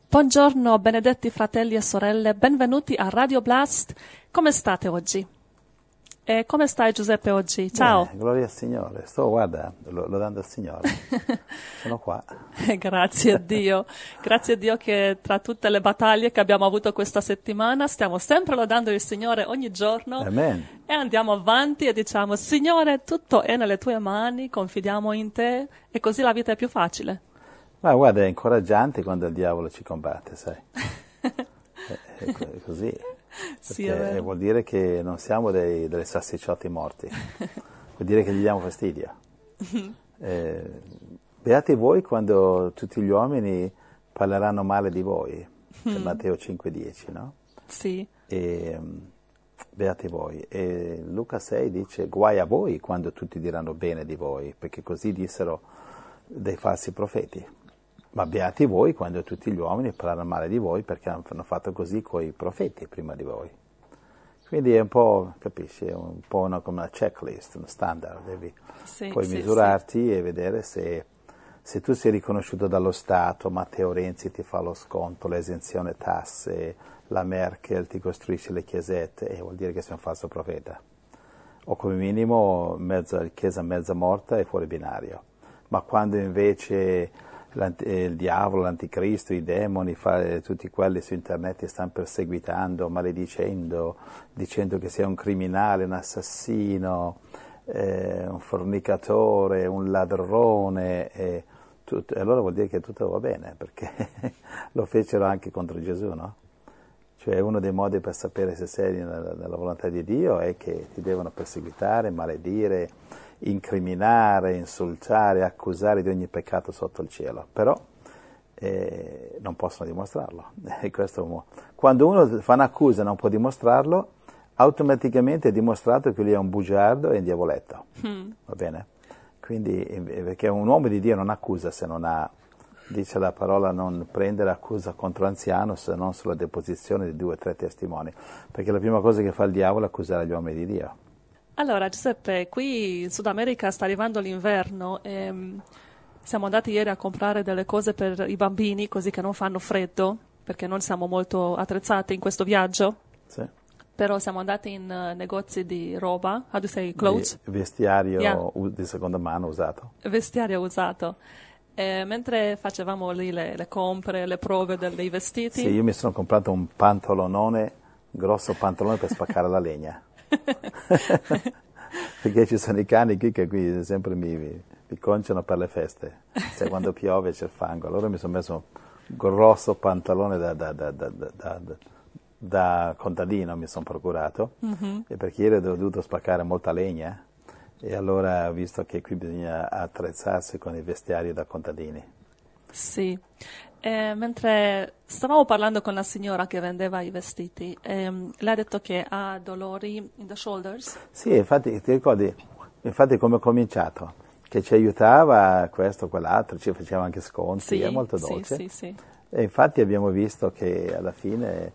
Buongiorno, benedetti fratelli e sorelle, benvenuti a Radio Blast. Come state oggi? E come stai Giuseppe oggi? Ciao. Bene, gloria al Signore. Guarda, lodando il Signore. Sono qua. Grazie a Dio. Grazie a Dio che tra tutte le battaglie che abbiamo avuto questa settimana stiamo sempre lodando il Signore ogni giorno. Amen. E andiamo avanti e diciamo: Signore, tutto è nelle tue mani, confidiamo in te e così la vita è più facile. Ma guarda, è incoraggiante quando il diavolo ci combatte, sai. È così. Sì, Perché vuol dire che non siamo dei salsicciotti morti. Vuol dire che gli diamo fastidio. Beati voi quando tutti gli uomini parleranno male di voi. È Matteo 5,10, no? Sì. Beati voi. E Luca 6 dice: guai a voi quando tutti diranno bene di voi, perché così dissero dei falsi profeti. Ma beati voi quando tutti gli uomini parlano male di voi, perché hanno fatto così con i profeti prima di voi. Quindi è un po', capisci, è un po' come una checklist, uno standard. Devi poi misurarti e vedere se tu sei riconosciuto dallo Stato, Matteo Renzi ti fa lo sconto, l'esenzione tasse, la Merkel ti costruisce le chiesette, vuol dire che sei un falso profeta. O come minimo chiesa mezza morta e fuori binario. Ma quando invece il diavolo, l'anticristo, i demoni, tutti quelli su internet ti stanno perseguitando, maledicendo, dicendo che sei un criminale, un assassino, un fornicatore, un ladrone, e allora vuol dire che tutto va bene, perché lo fecero anche contro Gesù, no? Cioè uno dei modi per sapere se sei nella volontà di Dio è che ti devono perseguitare, maledire, incriminare, insultare, accusare di ogni peccato sotto il cielo, però non possono dimostrarlo. Quando uno fa un'accusa e non può dimostrarlo, automaticamente è dimostrato che lui è un bugiardo e un diavoletto, va bene? Quindi, perché un uomo di Dio non accusa se non ha, dice la parola, non prendere accusa contro l'anziano se non sulla deposizione di 2 o 3 testimoni, perché la prima cosa che fa il diavolo è accusare gli uomini di Dio. Allora Giuseppe, qui in Sud America sta arrivando l'inverno e siamo andati ieri a comprare delle cose per i bambini così che non fanno freddo, perché non siamo molto attrezzati in questo viaggio. Sì. Però siamo andati in negozi di roba, how do you say, clothes? Vestiario di seconda mano usato. Vestiario usato. E mentre facevamo lì le compere, le prove dei vestiti... Sì, io mi sono comprato un pantalonone, grosso pantalone per spaccare la legna. Perché ci sono i cani qui che qui sempre mi conciano per le feste. Sai, quando piove c'è il fango. Allora mi sono messo un grosso pantalone da contadino, mi sono procurato, e perché ieri ho dovuto spaccare molta legna, e allora ho visto che qui bisogna attrezzarsi con i vestiari da contadini. Sì. Mentre stavamo parlando con la signora che vendeva i vestiti, lei ha detto che ha dolori in the shoulders. Sì, infatti ti ricordi, come ho cominciato, che ci aiutava questo, quell'altro, ci faceva anche sconti, Sì, è molto dolce. Sì. E infatti abbiamo visto che alla fine,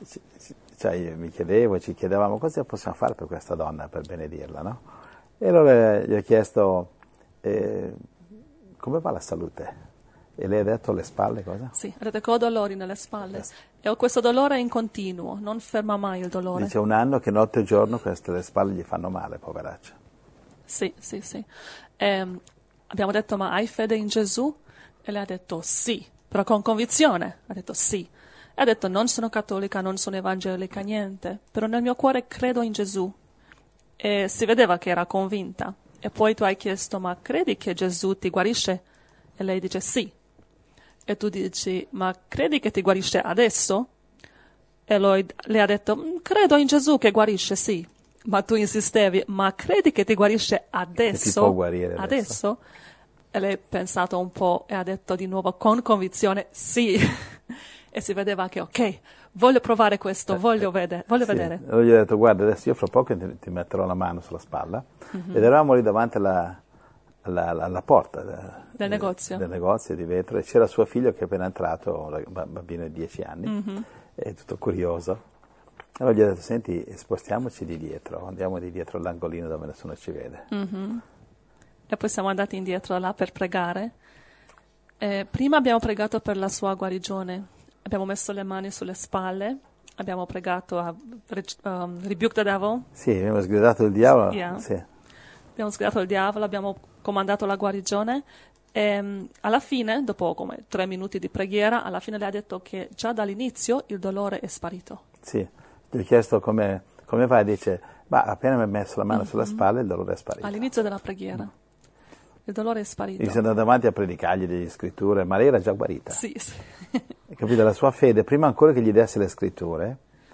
ci chiedevamo cosa possiamo fare per questa donna, per benedirla, no? E allora gli ho chiesto come va la salute? E lei ha detto le spalle cosa? Sì, ha detto che ho dolori nelle spalle e ho questo dolore in continuo, non ferma mai il dolore. Dice 1 anno che notte e giorno le spalle gli fanno male, poveraccia. Sì. Abbiamo detto: ma hai fede in Gesù? E lei ha detto sì, però con convinzione, ha detto sì. E ha detto: non sono cattolica, non sono evangelica, niente, però nel mio cuore credo in Gesù. E si vedeva che era convinta. E poi tu hai chiesto: ma credi che Gesù ti guarisce? E lei dice sì. E tu dici: ma credi che ti guarisce adesso? E lei ha detto: credo in Gesù che guarisce, sì. Ma tu insistevi: ma credi che ti guarisce adesso? Che ti può guarire adesso? E lei ha pensato un po' e ha detto di nuovo con convinzione sì. E si vedeva che ok, voglio provare questo, voglio vedere. Allora gli ho detto: guarda, adesso io fra poco ti metterò la mano sulla spalla. Ed eravamo lì davanti alla porta del negozio di vetro, e c'era suo figlio che è appena entrato, un bambino di 10 anni, è tutto curioso. Allora gli ho detto: senti, spostiamoci di dietro, andiamo di dietro all'angolino dove nessuno ci vede. E poi siamo andati indietro là per pregare. Prima abbiamo pregato per la sua guarigione, abbiamo messo le mani sulle spalle, abbiamo pregato a rebuke the devil. Sì, abbiamo sgridato il diavolo. Yeah. Sì. Abbiamo sgridato il diavolo, abbiamo comandato la guarigione e alla fine, dopo come 3 minuti di preghiera, alla fine le ha detto che già dall'inizio il dolore è sparito. Sì, gli ho chiesto come vai, dice, ma appena mi ha messo la mano sulla spalla il dolore è sparito. All'inizio della preghiera. Il dolore è sparito. Io sono andato davanti a predicargli delle scritture, ma lei era già guarita. Sì, sì. Hai capito? La sua fede, prima ancora che gli desse le scritture,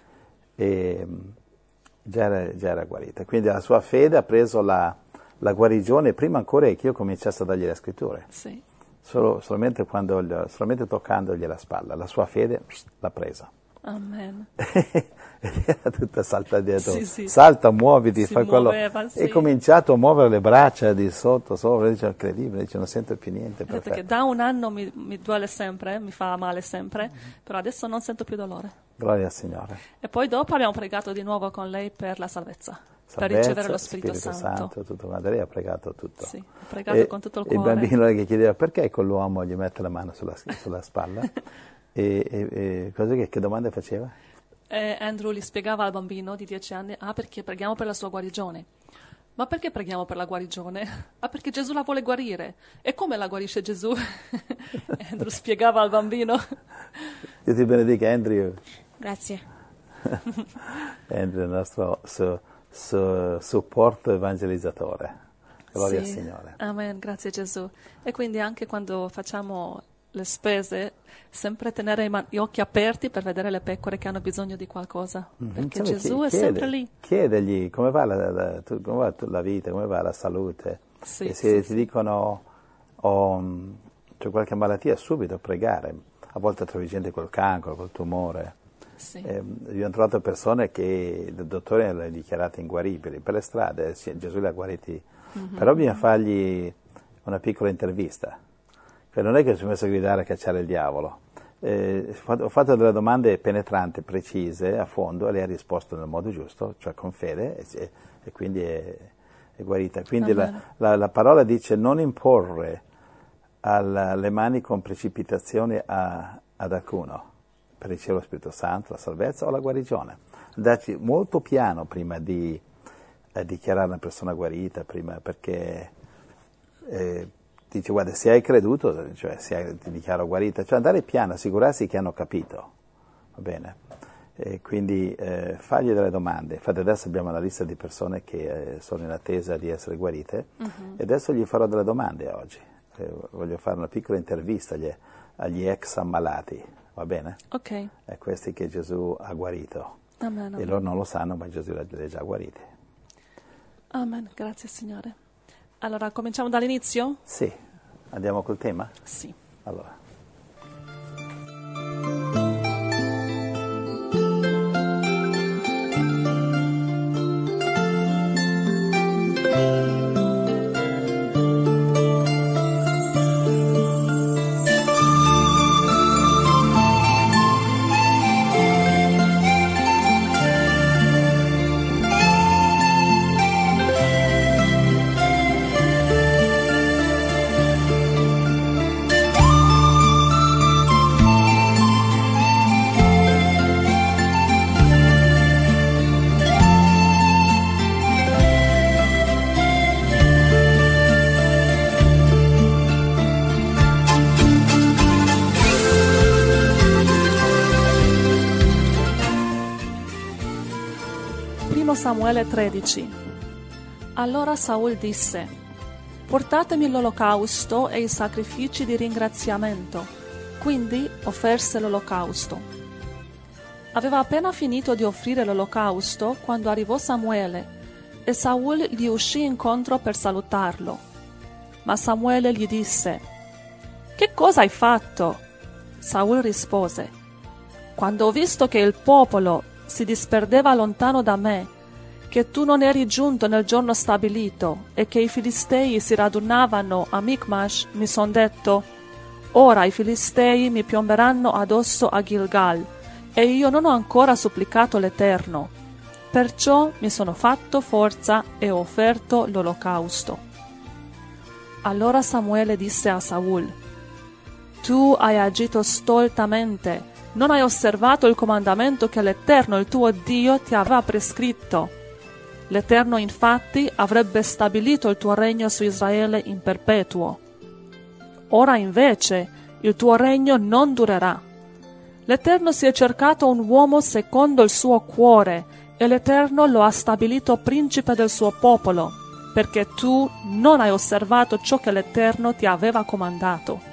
già era guarita. Quindi la sua fede ha preso la guarigione prima ancora che io cominciassi a dargli le scritture. Sì. Solamente toccandogli la spalla. La sua fede l'ha presa. Amen. Era tutta salta dietro. Sì, sì. Salta, muoviti, Si fai quello. muoveva, sì. E cominciato a muovere le braccia di sotto, sopra, dice, incredibile, dice, non sento più niente. Ha detto Perfetto. che da un anno mi duole sempre, mi fa male sempre, però adesso non sento più dolore. Gloria al Signore. E poi dopo abbiamo pregato di nuovo con lei per la salvezza, per ricevere lo Spirito Santo. Tutto quanto. Lei ha pregato tutto. Sì, ha pregato con tutto il cuore. Il bambino che chiedeva perché quell'uomo gli mette la mano sulla spalla. e che domande faceva? Andrew gli spiegava al bambino di 10 anni, perché preghiamo per la sua guarigione. Ma perché preghiamo per la guarigione? Perché Gesù la vuole guarire. E come la guarisce Gesù? Andrew spiegava al bambino. Dio ti benedica, Andrew. Grazie. Andrew è il nostro supporto evangelizzatore. Gloria al Sì. Signore. Amen, grazie Gesù. E quindi anche quando facciamo le spese, sempre tenere gli occhi aperti per vedere le pecore che hanno bisogno di qualcosa, perché Insomma, Gesù è sempre lì. Chiedegli come va la vita, come va la salute. Sì, e se sì, ti dicono c'è qualche malattia, subito pregare. A volte trovi gente col cancro, col tumore. sì. Abbiamo trovato persone che il dottore le ha dichiarate inguaribili per le strade, Gesù le ha guariti. Però bisogna fargli una piccola intervista. Non è che si è messo a gridare a cacciare il diavolo. Ho fatto delle domande penetranti, precise, a fondo, e lei ha risposto nel modo giusto, cioè con fede, e quindi è guarita. Quindi la parola dice non imporre le mani con precipitazione ad alcuno per ricevere lo Spirito Santo, la salvezza o la guarigione. Andarci molto piano prima di dichiarare una persona guarita, perché dice guarda, se hai creduto, cioè ti dichiaro guarita, cioè andare piano, assicurarsi che hanno capito, va bene? E quindi fargli delle domande. Infatti adesso abbiamo una lista di persone che sono in attesa di essere guarite e adesso gli farò delle domande oggi. Voglio fare una piccola intervista agli ex ammalati, va bene? Ok. È questi che Gesù ha guarito. Amen, E amen. loro non lo sanno, ma Gesù li ha già guariti. Amen, grazie Signore. Allora, cominciamo dall'inizio? Sì, andiamo col tema? Sì. Allora. Samuele 13. Allora Saul disse: portatemi l'olocausto e i sacrifici di ringraziamento. Quindi offerse l'olocausto. Aveva appena finito di offrire l'olocausto quando arrivò Samuele e Saul gli uscì incontro per salutarlo. Ma Samuele gli disse: che cosa hai fatto? Saul rispose: quando ho visto che il popolo si disperdeva lontano da me, che tu non eri giunto nel giorno stabilito e che i Filistei si radunavano a Michmash, mi son detto: ora i Filistei mi piomberanno addosso a Gilgal, e io non ho ancora supplicato l'Eterno. Perciò mi sono fatto forza e ho offerto l'olocausto. Allora Samuele disse a Saul: tu hai agito stoltamente Non hai osservato il comandamento che l'Eterno, il tuo Dio, ti aveva prescritto. L'Eterno infatti avrebbe stabilito il tuo regno su Israele in perpetuo. Ora invece il tuo regno non durerà. L'Eterno si è cercato un uomo secondo il suo cuore, e l'Eterno lo ha stabilito principe del suo popolo, perché tu non hai osservato ciò che l'Eterno ti aveva comandato.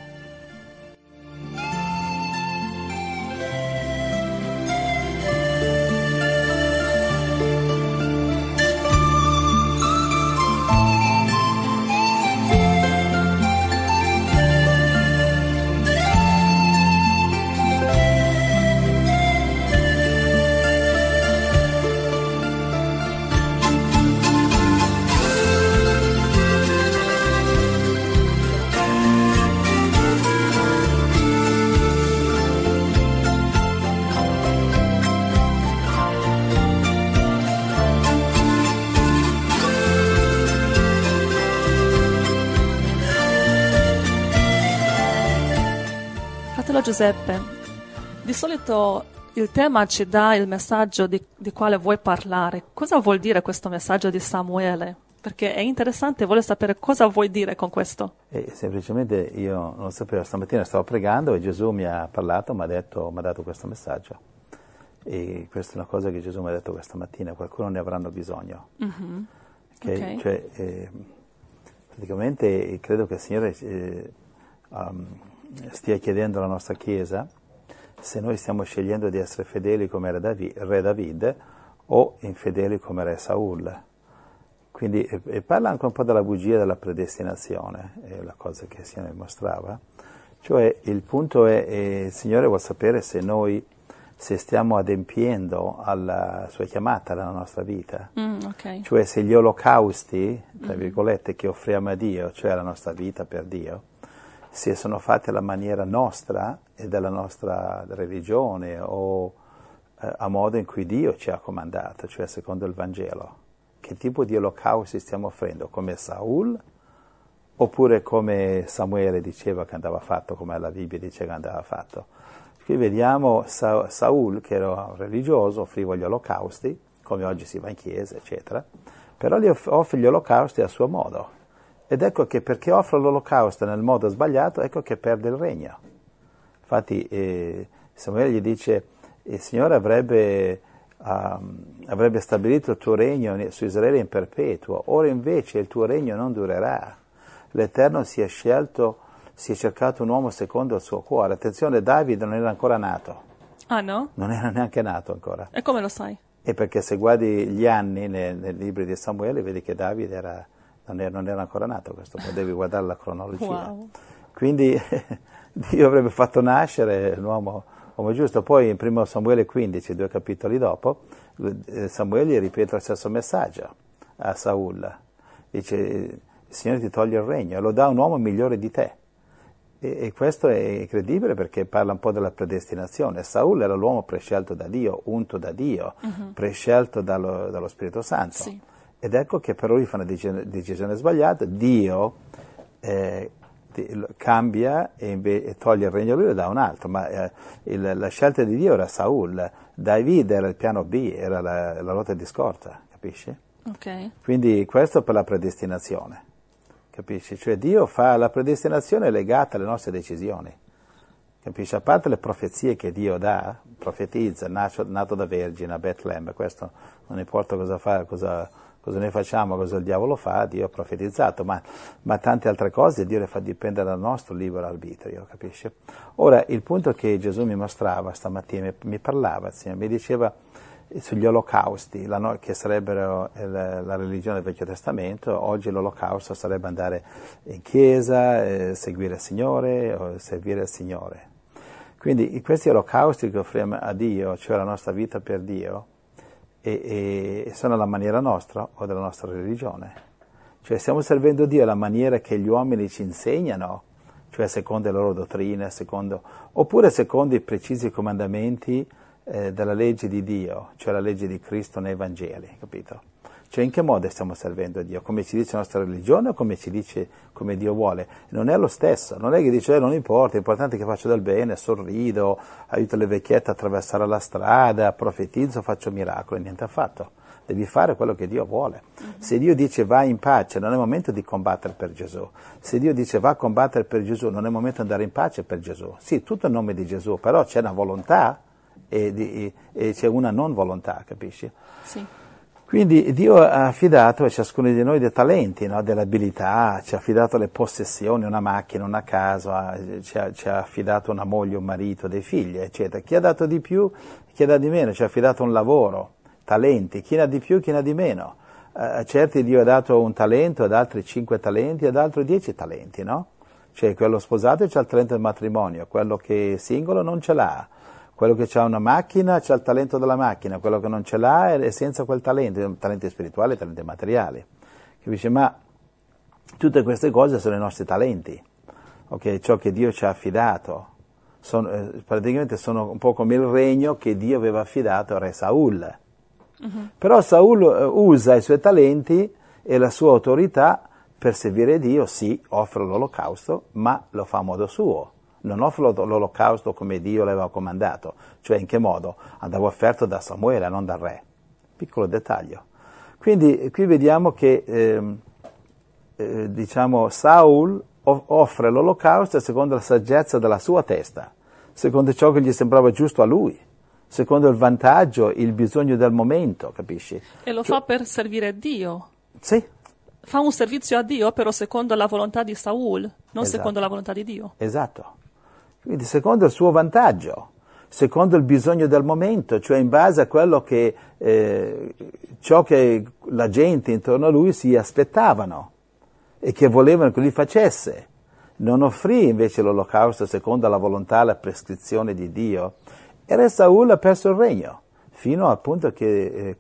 Fratello Giuseppe, di solito il tema ci dà il messaggio di quale vuoi parlare. Cosa vuol dire questo messaggio di Samuele? Perché è interessante, voglio sapere cosa vuoi dire con questo. Semplicemente io non lo sapevo, stamattina stavo pregando e Gesù mi ha parlato, mi ha dato questo messaggio. E questa è una cosa che Gesù mi ha detto questa mattina, qualcuno ne avranno bisogno. Mm-hmm. Okay? Ok. Cioè, praticamente credo che il Signore stia chiedendo alla nostra Chiesa se noi stiamo scegliendo di essere fedeli come re David o infedeli come re Saul. Quindi parla anche un po' della bugia della predestinazione, è la cosa che il Signore mostrava. Cioè il punto è il Signore vuol sapere se noi stiamo adempiendo alla sua chiamata nella nostra vita. Okay. Cioè se gli olocausti, tra virgolette, che offriamo a Dio, cioè la nostra vita per Dio, se sono fatti alla maniera nostra e della nostra religione o a modo in cui Dio ci ha comandato, cioè secondo il Vangelo. Che tipo di olocausti stiamo offrendo? Come Saul oppure come Samuele diceva che andava fatto, come la Bibbia dice che andava fatto? Qui vediamo Saul, che era religioso, offriva gli olocausti, come oggi si va in chiesa, eccetera, però gli offre gli olocausti a suo modo. Ed ecco che perché offre l'olocausto nel modo sbagliato, ecco che perde il regno. Infatti Samuele gli dice, il Signore avrebbe stabilito il tuo regno su Israele in perpetuo, ora invece il tuo regno non durerà. L'Eterno si è cercato un uomo secondo il suo cuore. Attenzione, Davide non era ancora nato. Ah no? Non era neanche nato ancora. E come lo sai? E perché se guardi gli anni nei libri di Samuele vedi che Davide non era ancora nato, questo devi guardare la cronologia. Wow. Quindi Dio avrebbe fatto nascere l'uomo giusto. Poi in 1 Samuele 15, 2 capitoli dopo, Samuele ripete lo stesso messaggio a Saul. Dice, il Signore ti toglie il regno e lo dà a un uomo migliore di te. E questo è incredibile perché parla un po' della predestinazione. Saul era l'uomo prescelto da Dio, unto da Dio, prescelto dallo Spirito Santo. Sì. Ed ecco che per lui fa una decisione sbagliata, Dio cambia e toglie il regno a lui e lo dà a un altro, ma la scelta di Dio era Saul, David era il piano B, era la ruota di scorta, capisci? Ok. Quindi questo per la predestinazione, capisci? Cioè Dio fa la predestinazione legata alle nostre decisioni, capisci? A parte le profezie che Dio dà, profetizza, nato da vergine a Betlemme, questo non importa cosa fa, cosa noi facciamo, cosa il diavolo fa, Dio ha profetizzato, ma tante altre cose Dio le fa dipendere dal nostro libero arbitrio, capisci? Ora, il punto che Gesù mi mostrava stamattina, mi parlava, Signore, mi diceva sugli olocausti, che sarebbero la religione del Vecchio Testamento. Oggi l'olocausto sarebbe andare in chiesa, seguire il Signore o servire il Signore. Quindi questi olocausti che offriamo a Dio, cioè la nostra vita per Dio, e sono alla maniera nostra o della nostra religione. Cioè stiamo servendo Dio alla maniera che gli uomini ci insegnano, cioè secondo le loro dottrine, oppure secondo i precisi comandamenti della legge di Dio, cioè la legge di Cristo nei Vangeli, capito? Cioè in che modo stiamo servendo Dio? Come ci dice la nostra religione o come ci dice come Dio vuole? Non è lo stesso, non è che dice non importa, è importante che faccio del bene, sorrido, aiuto le vecchiette a attraversare la strada, profetizzo, faccio miracoli, niente affatto. Devi fare quello che Dio vuole. Se Dio dice vai in pace, non è il momento di combattere per Gesù. Se Dio dice va a combattere per Gesù, non è il momento di andare in pace per Gesù. Sì, tutto in nome di Gesù, però c'è una volontà e c'è una non volontà, capisci? Sì. Quindi Dio ha affidato a ciascuno di noi dei talenti, no? Delle abilità, ci ha affidato le possessioni, una macchina, una casa, ci ha affidato una moglie, un marito, dei figli, eccetera. Chi ha dato di più, chi ha dato di meno, ci ha affidato un lavoro, talenti, chi ne ha di più, chi ne ha di meno. A certi Dio ha dato un talento, ad altri 5 talenti, ad altri 10 talenti, no? Cioè quello sposato c'ha il talento del matrimonio, quello che è singolo non ce l'ha. Quello che ha una macchina c'ha il talento della macchina, quello che non ce l'ha è senza quel talento, talenti spirituali, talenti materiali. Capisci? Ma tutte queste cose sono i nostri talenti, okay? Ciò che Dio ci ha affidato. Praticamente sono un po' come il regno che Dio aveva affidato a re Saul. Però Saul usa i suoi talenti e la sua autorità per servire Dio, sì, offre l'olocausto, ma lo fa a modo suo. Non offre l'olocausto come Dio l'aveva comandato, cioè in che modo? Andava offerto da Samuele, non dal re. Piccolo dettaglio. Quindi qui vediamo che Saul offre l'olocausto secondo la saggezza della sua testa, secondo ciò che gli sembrava giusto a lui, secondo il vantaggio, il bisogno del momento, capisci? E lo fa per servire Dio. Sì. Fa un servizio a Dio, però secondo la volontà di Saul, non Esatto. secondo la volontà di Dio. Esatto. Quindi secondo il suo vantaggio, secondo il bisogno del momento, cioè in base a quello che ciò che la gente intorno a lui si aspettavano e che volevano che lui facesse. Non offrì invece l'olocausto secondo la volontà e la prescrizione di Dio. E re Saul ha perso il regno, fino al punto che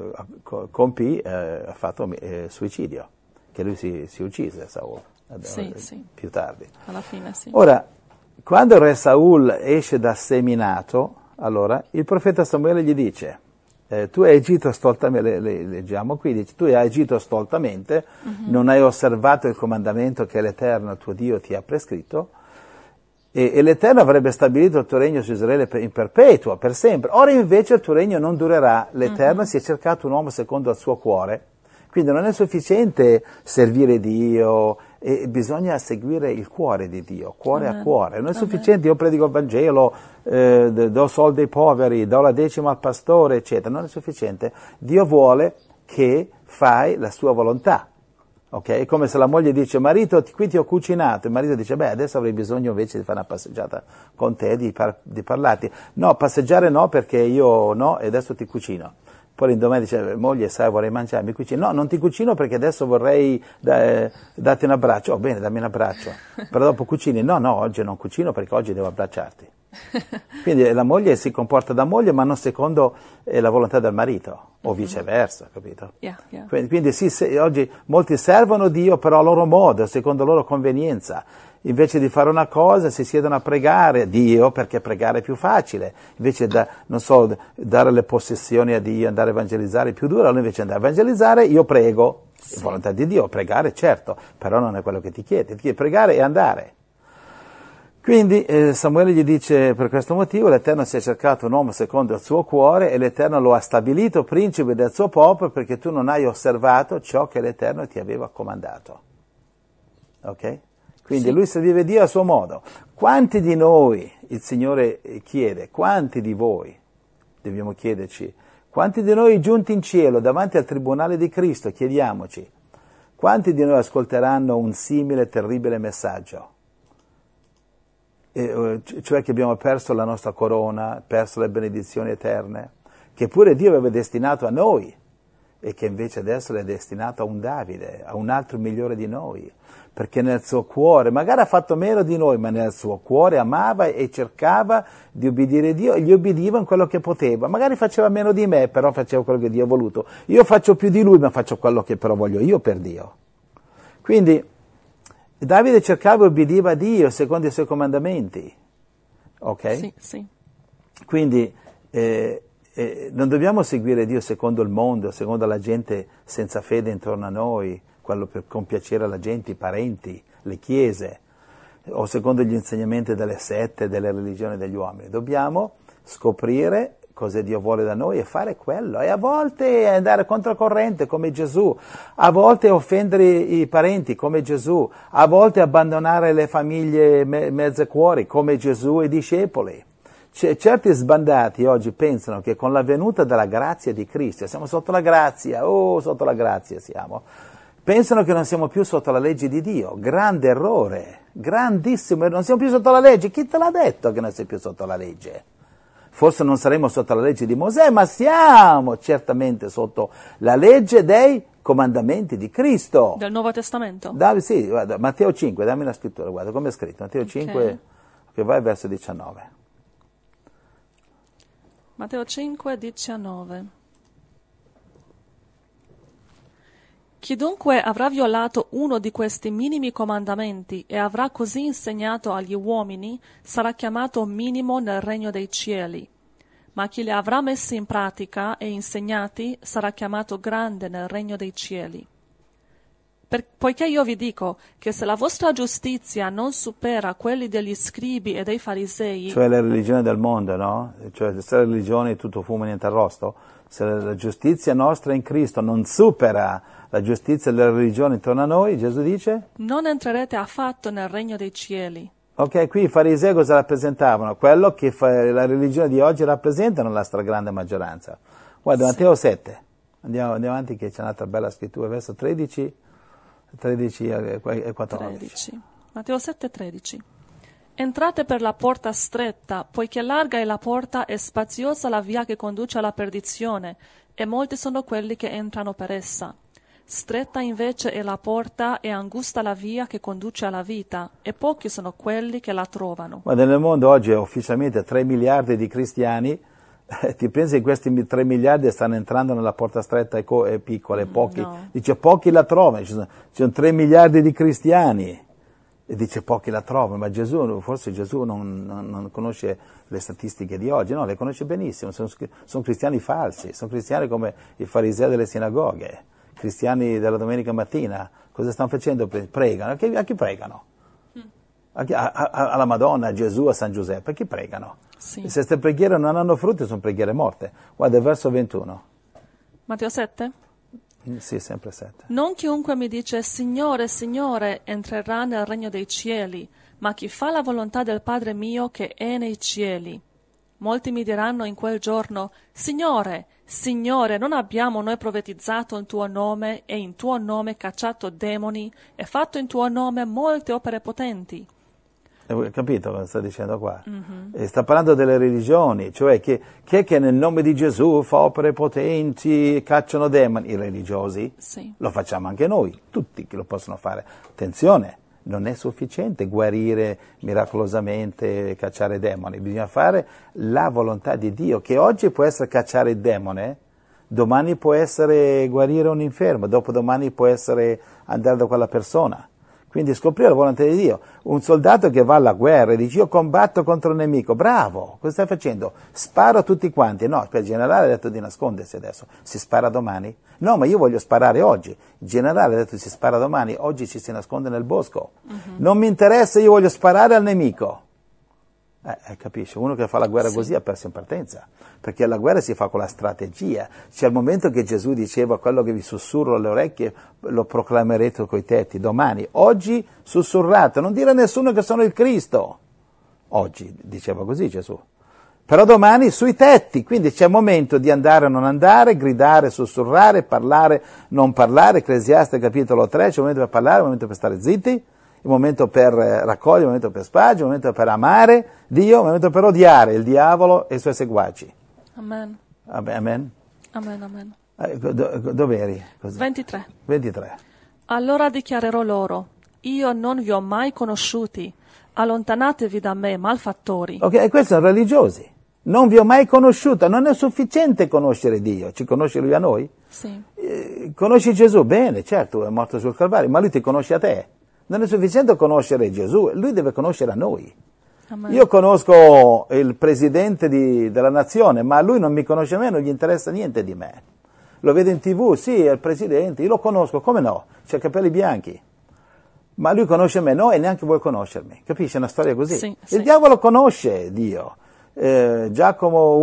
ha fatto suicidio, che lui si uccise, Saul, Sì. più tardi. Alla fine, sì. Ora, quando il re Saul esce da seminato, allora il profeta Samuele gli dice, tu hai agito stoltamente, leggiamo qui, dice, tu hai agito stoltamente, non hai osservato il comandamento che l'Eterno tuo Dio ti ha prescritto, e l'Eterno avrebbe stabilito il tuo regno su Israele in perpetuo, per sempre. Ora invece il tuo regno non durerà, l'Eterno si è cercato un uomo secondo il suo cuore, quindi non è sufficiente servire Dio, bisogna seguire il cuore di Dio, cuore a cuore. Non è sufficiente, io predico il Vangelo, do soldi ai poveri, do la decima al pastore, eccetera. Non è sufficiente. Dio vuole che fai la sua volontà. Ok? È come se la moglie dice, marito, qui ti ho cucinato. Il marito dice, adesso avrei bisogno invece di fare una passeggiata con te, di parlarti. No, passeggiare no, perché io no, e adesso ti cucino. Poi l'indomani dice, moglie, sai, vorrei mangiare, mi cucini. No, non ti cucino perché adesso vorrei darti un abbraccio. Oh, bene, dammi un abbraccio. Però dopo cucini. No, oggi non cucino perché oggi devo abbracciarti. Quindi la moglie si comporta da moglie, ma non secondo la volontà del marito, o viceversa, capito? Yeah. Quindi sì, oggi molti servono Dio però a loro modo, secondo la loro convenienza. Invece di fare una cosa si siedono a pregare Dio, perché pregare è più facile. Invece dare le possessioni a Dio, andare a evangelizzare è più duro. Allora invece andare a evangelizzare io prego, sì. Volontà di Dio, pregare certo, però non è quello che ti chiede pregare e andare. Quindi Samuele gli dice, per questo motivo l'Eterno si è cercato un uomo secondo il suo cuore e l'Eterno lo ha stabilito principe del suo popolo perché tu non hai osservato ciò che l'Eterno ti aveva comandato. Ok? Quindi sì. Lui serviva Dio a suo modo. Quanti di noi, il Signore chiede, quanti di voi, dobbiamo chiederci, quanti di noi giunti in cielo davanti al tribunale di Cristo, chiediamoci, quanti di noi ascolteranno un simile terribile messaggio? Cioè che abbiamo perso la nostra corona, perso le benedizioni eterne, che pure Dio aveva destinato a noi e che invece adesso le è destinato a un Davide, a un altro migliore di noi, perché nel suo cuore, magari ha fatto meno di noi, ma nel suo cuore amava e cercava di obbedire a Dio e gli obbediva in quello che poteva. Magari faceva meno di me, però faceva quello che Dio ha voluto. Io faccio più di lui, ma faccio quello che però voglio io per Dio. Quindi Davide cercava e obbediva a Dio secondo i suoi comandamenti, ok? Sì. Quindi non dobbiamo seguire Dio secondo il mondo, secondo la gente senza fede intorno a noi, quello per compiacere la gente, i parenti, le chiese, o secondo gli insegnamenti delle sette, delle religioni degli uomini. Dobbiamo scoprire cosa Dio vuole da noi e fare quello. E a volte andare controcorrente come Gesù, a volte offendere i parenti come Gesù, a volte abbandonare le famiglie mezze cuori come Gesù e i discepoli. Certi sbandati oggi pensano che con la venuta della grazia di Cristo, siamo sotto la grazia, sotto la grazia siamo, pensano che non siamo più sotto la legge di Dio. Grande errore, grandissimo, non siamo più sotto la legge. Chi te l'ha detto che non sei più sotto la legge? Forse non saremo sotto la legge di Mosè, ma siamo certamente sotto la legge dei comandamenti di Cristo. Del Nuovo Testamento? Sì, guarda, Matteo 5, dammi la scrittura, guarda come è scritto, Matteo 5, che va al verso 19. Matteo 5, 19. Chiunque avrà violato uno di questi minimi comandamenti e avrà così insegnato agli uomini sarà chiamato minimo nel regno dei cieli, ma chi li avrà messi in pratica e insegnati sarà chiamato grande nel regno dei cieli. Poiché io vi dico che se la vostra giustizia non supera quelli degli scribi e dei farisei... Cioè le religioni del mondo, no? Cioè se la religione è tutto fumo e niente arrosto, se la giustizia nostra in Cristo non supera la giustizia delle religioni intorno a noi, Gesù dice? Non entrerete affatto nel regno dei cieli. Ok, qui i farisei cosa rappresentavano? Quello che la religione di oggi rappresentano la stragrande maggioranza. Guarda, sì. Matteo 7, andiamo avanti che c'è un'altra bella scrittura, verso 13 e 14. 13. Matteo 7, 13. Entrate per la porta stretta, poiché larga è la porta e spaziosa la via che conduce alla perdizione, e molti sono quelli che entrano per essa. Stretta invece è la porta e angusta la via che conduce alla vita, e pochi sono quelli che la trovano. Ma nel mondo oggi ufficialmente 3 miliardi di cristiani, ti pensi che questi 3 miliardi stanno entrando nella porta stretta e piccola, e pochi? No. Dice pochi la trovano, ci sono 3 miliardi di cristiani, e dice pochi la trovano, ma forse Gesù non conosce le statistiche di oggi, no, le conosce benissimo, sono cristiani falsi, sono cristiani come i farisei delle sinagoghe. Cristiani della domenica mattina, cosa stanno facendo? Pregano. A chi pregano? Alla Madonna, a Gesù, a San Giuseppe. A chi pregano? Sì. Se queste preghiere non hanno frutti, sono preghiere morte. Guarda il verso 21. Matteo 7? Sì, sempre 7. Non chiunque mi dice Signore, Signore, entrerà nel regno dei cieli, ma chi fa la volontà del Padre mio che è nei cieli. Molti mi diranno in quel giorno, Signore, Signore, non abbiamo noi profetizzato in tuo nome e in tuo nome cacciato demoni e fatto in tuo nome molte opere potenti? Capito cosa sta dicendo qua? Mm-hmm. Sta parlando delle religioni, cioè chi è che nel nome di Gesù fa opere potenti, cacciano demoni? I religiosi? Sì. Lo facciamo anche noi, tutti che lo possono fare. Attenzione! Non è sufficiente guarire miracolosamente, cacciare demoni, bisogna fare la volontà di Dio, che oggi può essere cacciare il demone, domani può essere guarire un infermo, dopodomani può essere andare da quella persona. Quindi scoprire la volontà di Dio. Un soldato che va alla guerra e dice io combatto contro il nemico, bravo, cosa stai facendo? Sparo a tutti quanti. No, il generale ha detto di nascondersi adesso, si spara domani? No, ma io voglio sparare oggi. Il generale ha detto si spara domani, oggi ci si nasconde nel bosco. Non mi interessa, io voglio sparare al nemico. Capisci? Uno che fa la guerra così ha perso in partenza, perché la guerra si fa con la strategia. C'è il momento che Gesù diceva quello che vi sussurro alle orecchie lo proclamerete coi tetti domani. Oggi sussurrate, non dire a nessuno che sono il Cristo. Oggi diceva così Gesù. Però domani sui tetti, quindi c'è il momento di andare o non andare, gridare, sussurrare, parlare, non parlare. Ecclesiaste capitolo 3, c'è il momento per parlare, il momento per stare zitti, il momento per raccogliere, il momento per spargere, il momento per amare Dio, il momento per odiare il diavolo e i suoi seguaci. Amen. Amen? Amen, amen. Dov'eri? 23. 23. Allora dichiarerò loro, io non vi ho mai conosciuti, allontanatevi da me, malfattori. Ok, e questi sono religiosi. Non vi ho mai conosciuta, non è sufficiente conoscere Dio, ci conosce Lui a noi? Sì. Conosci Gesù? Bene, certo, è morto sul Calvario, ma Lui ti conosce a te. Non è sufficiente conoscere Gesù, Lui deve conoscere a noi. Amen. Io conosco il presidente della nazione, ma lui non mi conosce a me, non gli interessa niente di me. Lo vedo in TV, sì, è il presidente, io lo conosco, come no? C'ha capelli bianchi. Ma lui conosce me, no, e neanche vuole conoscermi. Capisci? È una storia così. Sì, Il sì. diavolo conosce Dio. Giacomo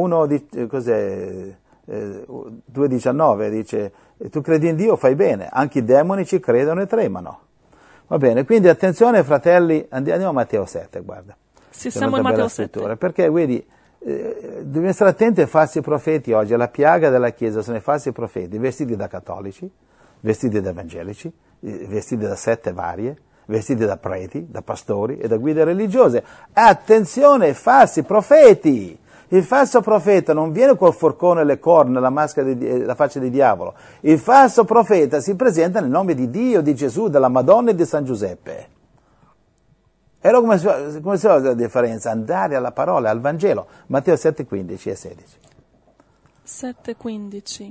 2,19 dice, tu credi in Dio, fai bene. Anche i demoni ci credono e tremano. Va bene, quindi attenzione fratelli, andiamo a Matteo 7, guarda. Sì, C'è siamo in molta bella Matteo 7. scrittura, perché vedi, dobbiamo stare attenti ai falsi profeti oggi. La piaga della Chiesa sono i falsi profeti, vestiti da cattolici, vestiti da evangelici, vestiti da sette varie, vestiti da preti, da pastori e da guide religiose. Attenzione ai falsi profeti! Il falso profeta non viene col forcone e le corna, la maschera, la faccia di diavolo. Il falso profeta si presenta nel nome di Dio, di Gesù, della Madonna e di San Giuseppe. E allora come si fa la differenza? Andare alla parola, al Vangelo. Matteo 7, 15 e 16. 7:15.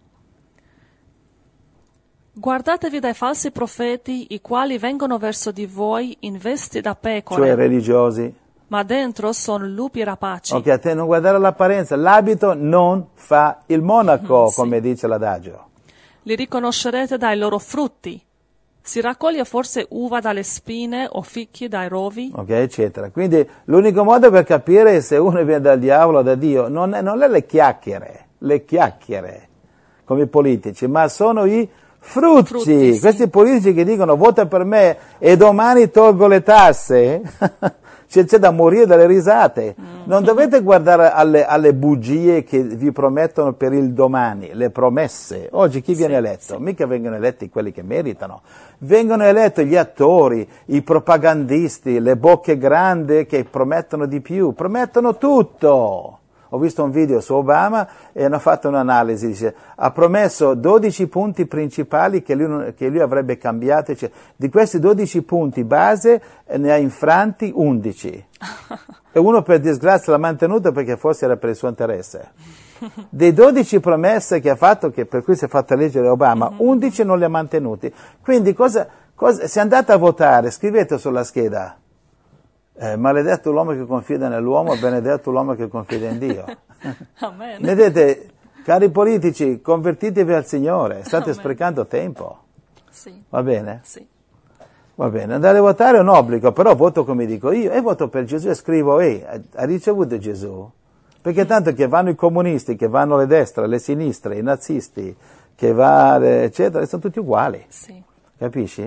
Guardatevi dai falsi profeti, i quali vengono verso di voi in vesti da pecore, Cioè religiosi. ma dentro sono lupi rapaci. Ok, a te non guardare l'apparenza. L'abito non fa il monaco, Sì. come dice l'adagio. Li riconoscerete dai loro frutti. Si raccoglie forse uva dalle spine o fichi dai rovi? Ok, eccetera. Quindi l'unico modo per capire se uno viene dal diavolo o da Dio non è le chiacchiere, come i politici, ma sono i frutti. Frutti, sì. Questi politici che dicono vota per me e domani tolgo le tasse, c'è da morire dalle risate. Non dovete guardare alle bugie che vi promettono per il domani, le promesse. Oggi chi viene eletto? Mica vengono eletti quelli che meritano. Vengono eletti gli attori, i propagandisti, le bocche grandi che promettono di più, promettono tutto. Ho visto un video su Obama e hanno fatto un'analisi, dice, ha promesso 12 punti principali che lui avrebbe cambiato, cioè, di questi 12 punti base ne ha infranti 11. E uno per disgrazia l'ha mantenuto perché forse era per il suo interesse. Dei 12 promesse che ha fatto, per cui si è fatto eleggere Obama, 11 non le ha mantenuti. Quindi se andate a votare, scrivete sulla scheda, maledetto l'uomo che confida nell'uomo, benedetto l'uomo che confida in Dio. Amen. Vedete, cari politici, convertitevi al Signore, state Amen. sprecando tempo. Sì, Va bene? sì. Va bene, andare a votare è un obbligo, però voto come dico io, e voto per Gesù e scrivo, ha ricevuto Gesù? Perché tanto che vanno i comunisti, che vanno le destre, le sinistre, i nazisti, che eccetera, sono tutti uguali, Sì. capisci?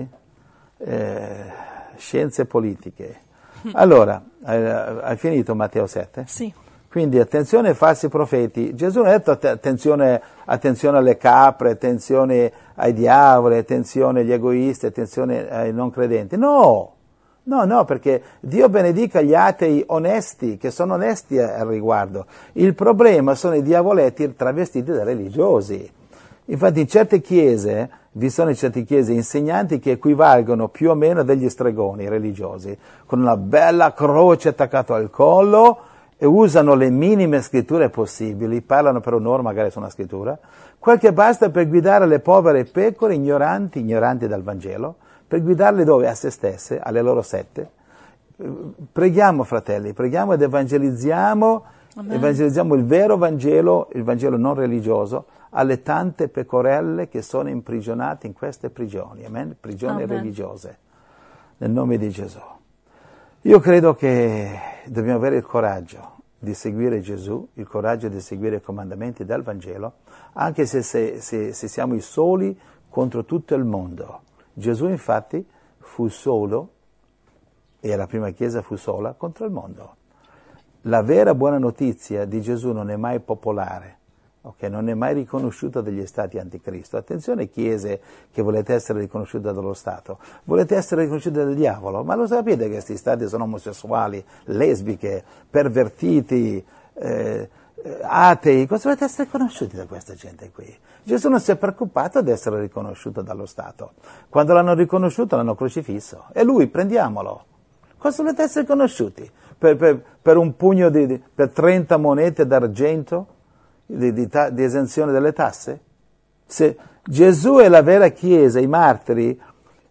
Scienze politiche. Allora, hai finito Matteo 7? Sì. Quindi attenzione ai falsi profeti. Gesù non ha detto attenzione alle capre, attenzione ai diavoli, attenzione agli egoisti, attenzione ai non credenti. No, perché Dio benedica gli atei onesti, che sono onesti al riguardo. Il problema sono i diavoletti travestiti da religiosi. Infatti in certe chiese, vi sono in certe chiese insegnanti che equivalgono più o meno a degli stregoni religiosi, con una bella croce attaccata al collo, e usano le minime scritture possibili, parlano per un'ora magari su una scrittura, quel che basta per guidare le povere pecore ignoranti dal Vangelo, per guidarle dove? A se stesse, alle loro sette. Preghiamo, fratelli, preghiamo ed evangelizziamo il vero Vangelo, il Vangelo non religioso, alle tante pecorelle che sono imprigionate in queste prigioni, amen? Prigioni religiose, nel nome di Gesù. Io credo che dobbiamo avere il coraggio di seguire Gesù, il coraggio di seguire i comandamenti del Vangelo, anche se siamo i soli contro tutto il mondo. Gesù infatti fu solo, e la prima Chiesa fu sola, contro il mondo. La vera buona notizia di Gesù non è mai popolare, okay? Non è mai riconosciuta dagli stati anticristo. Attenzione chiese che volete essere riconosciute dallo Stato, volete essere riconosciute dal diavolo, ma lo sapete che questi stati sono omosessuali, lesbiche, pervertiti, atei, cosa volete essere riconosciuti da questa gente qui? Gesù non si è preoccupato di essere riconosciuto dallo Stato. Quando l'hanno riconosciuto l'hanno crocifisso, e lui, prendiamolo. Cosa volete essere riconosciuti? Per un pugno per 30 monete d'argento di esenzione delle tasse? Se Gesù è la vera Chiesa, i martiri,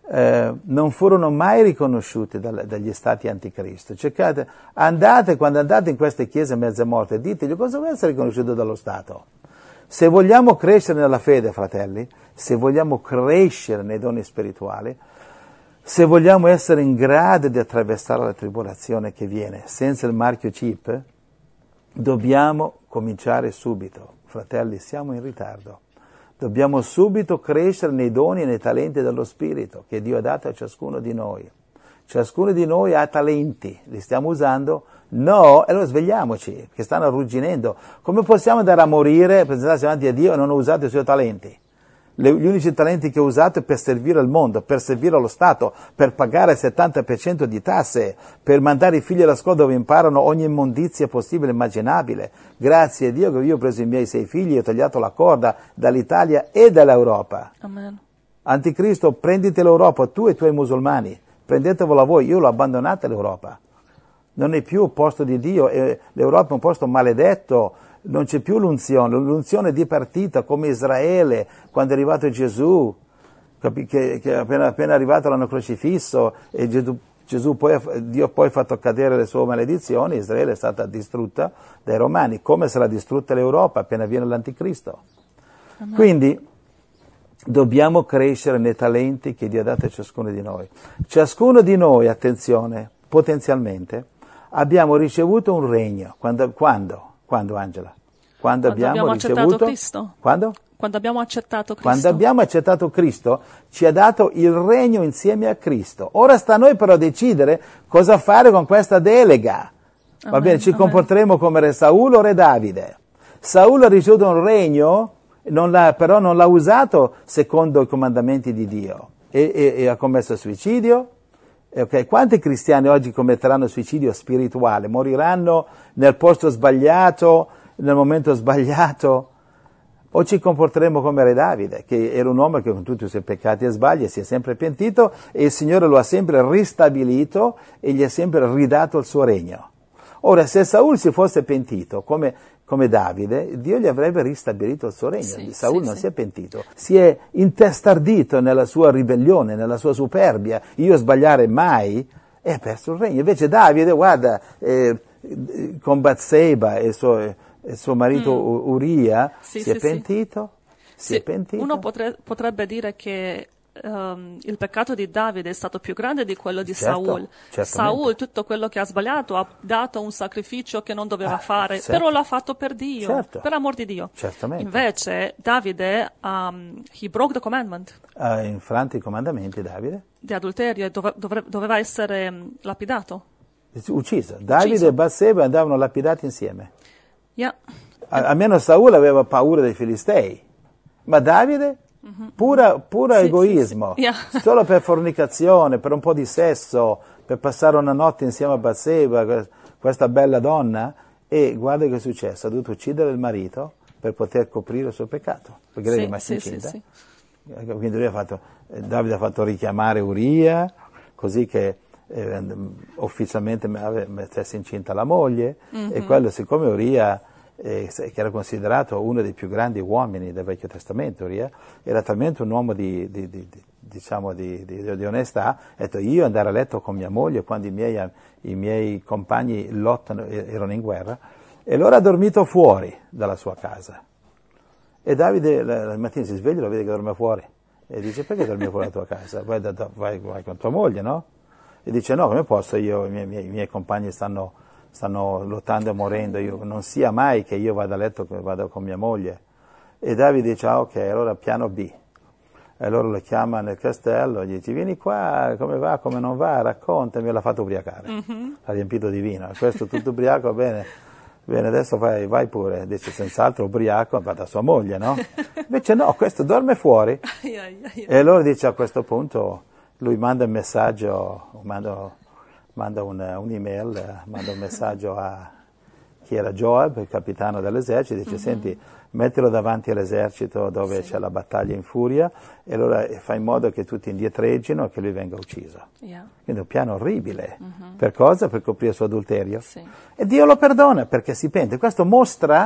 non furono mai riconosciuti dagli stati anticristo. Quando andate in queste chiese mezze morte, ditegli cosa vuole essere riconosciuto dallo Stato. Se vogliamo crescere nella fede, fratelli, se vogliamo crescere nei doni spirituali, se vogliamo essere in grado di attraversare la tribolazione che viene senza il marchio chip, dobbiamo cominciare subito. Fratelli, siamo in ritardo. Dobbiamo subito crescere nei doni e nei talenti dello Spirito che Dio ha dato a ciascuno di noi. Ciascuno di noi ha talenti, li stiamo usando? No, e allora svegliamoci, che stanno arrugginendo. Come possiamo andare a morire, presentarsi davanti a Dio e non ho usato i suoi talenti? Gli unici talenti che ho usato è per servire al mondo, per servire allo Stato, per pagare il 70% di tasse, per mandare i figli alla scuola dove imparano ogni immondizia possibile e immaginabile. Grazie a Dio che io ho preso i miei 6 figli e ho tagliato la corda dall'Italia e dall'Europa. Amen. Anticristo, prenditi l'Europa, tu e i tuoi musulmani, prendetevela voi, io l'ho abbandonata l'Europa. Non è più posto di Dio, l'Europa è un posto maledetto. Non c'è più l'unzione di partita come Israele quando è arrivato Gesù, che appena arrivato l'hanno crocifisso e Dio poi ha fatto cadere le sue maledizioni, Israele è stata distrutta dai Romani, come sarà distrutta l'Europa appena viene l'Anticristo. Amen. Quindi dobbiamo crescere nei talenti che Dio ha dato a ciascuno di noi. Ciascuno di noi, attenzione, potenzialmente, abbiamo ricevuto un regno. Quando, Angela? Quando abbiamo ricevuto Cristo. Quando? Quando abbiamo accettato Cristo. Quando abbiamo accettato Cristo, ci ha dato il regno insieme a Cristo. Ora sta a noi però decidere cosa fare con questa delega. Va bene, ci comporteremo come re Saul o re Davide. Saul ha ricevuto un regno, però non l'ha usato secondo i comandamenti di Dio e ha commesso suicidio. Okay. Quanti cristiani oggi commetteranno suicidio spirituale? Moriranno nel posto sbagliato, nel momento sbagliato? O ci comporteremo come re Davide, che era un uomo che con tutti i suoi peccati e sbagli si è sempre pentito e il Signore lo ha sempre ristabilito e gli ha sempre ridato il suo regno. Ora, se Saul si fosse pentito come Davide, Dio gli avrebbe ristabilito il suo regno. Sì, Saul non sì. si è pentito, si è intestardito nella sua ribellione, nella sua superbia. Io sbagliare mai, e ha perso il regno. Invece Davide, guarda, con Batseba e suo marito Uria, si è pentito. Si è pentito. Uno potrebbe dire che il peccato di Davide è stato più grande di quello di Saul. Saul, tutto quello che ha sbagliato, ha dato un sacrificio che non doveva fare, però l'ha fatto per Dio, per amor di Dio. Certamente. Invece Davide, he broke the commandment. Ha infranto i comandamenti Davide. Di adulterio e doveva essere lapidato. Ucciso. Davide e Batseba andavano lapidati insieme. Yeah. Almeno Saul aveva paura dei Filistei, ma Davide? Pura egoismo, sì. Yeah. Solo per fornicazione, per un po' di sesso, per passare una notte insieme a Batseba, questa bella donna, e guarda che è successo, ha dovuto uccidere il marito per poter coprire il suo peccato, perché lei è rimasta incinta. Sì. Quindi Davide ha fatto richiamare Uria, così che ufficialmente mettesse incinta la moglie, e quello, siccome Uria che era considerato uno dei più grandi uomini del Vecchio Testamento, Uria, era talmente un uomo di onestà, ha detto io andare a letto con mia moglie quando i miei compagni lottano, erano in guerra, e allora ha dormito fuori dalla sua casa. E Davide la mattina si sveglia e lo vede che dorme fuori, e dice perché dormi fuori dalla tua casa? Vai con tua moglie, no? E dice no, come posso io, i miei compagni stanno lottando e morendo, io non sia mai che io vada a letto, vado con mia moglie. E Davide dice ok, allora piano B. E allora lo chiama nel castello e gli dice vieni qua, come va, come non va, raccontami. L'ha fatto ubriacare, l'ha riempito di vino, questo tutto ubriaco, bene, adesso vai pure. Dice senz'altro ubriaco va da sua moglie, no? Invece no, questo dorme fuori. E allora dice a questo punto lui manda un messaggio, manda un'email, manda un messaggio a chi era Joab, il capitano dell'esercito, dice senti, mettilo davanti all'esercito dove c'è la battaglia in furia, e allora fai in modo che tutti indietreggino e che lui venga ucciso. Quindi un piano orribile. Per cosa? Per coprire il suo adulterio. E Dio lo perdona perché si pente. Questo mostra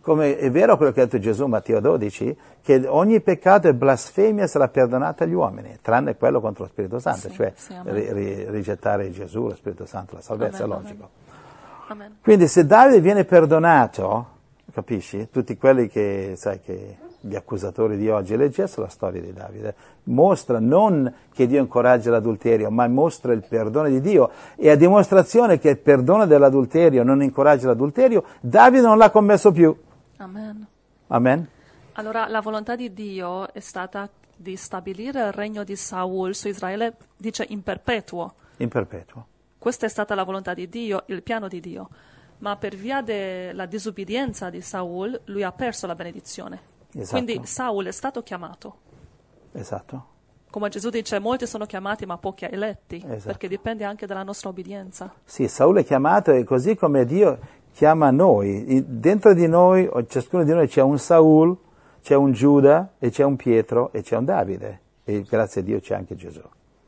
come è vero quello che ha detto Gesù in Matteo 12, che ogni peccato e blasfemia sarà perdonata agli uomini, tranne quello contro lo Spirito Santo, Sì, cioè sì, amen. rigettare Gesù, lo Spirito Santo, la salvezza, Amen, è logico. Amen. Quindi se Davide viene perdonato, capisci? Tutti quelli che, sai, che gli accusatori di oggi, leggessero la storia di Davide, mostra non che Dio incoraggia l'adulterio, ma mostra il perdono di Dio, e a dimostrazione che il perdono dell'adulterio non incoraggia l'adulterio, Davide non l'ha commesso più. Amen. Amen? Allora, la volontà di Dio è stata di stabilire il regno di Saul su Israele, dice in perpetuo. In perpetuo. Questa è stata la volontà di Dio, il piano di Dio. Ma per via della disubbidienza di Saul, lui ha perso la benedizione. Esatto. Quindi Saul è stato chiamato. Esatto. Come Gesù dice, molti sono chiamati ma pochi eletti, Esatto. perché dipende anche dalla nostra obbedienza. Sì, Saul è chiamato, e così come Dio chiama noi. Dentro di noi, ciascuno di noi, c'è un Saul, c'è un Giuda, e c'è un Pietro, e c'è un Davide. E grazie a Dio c'è anche Gesù.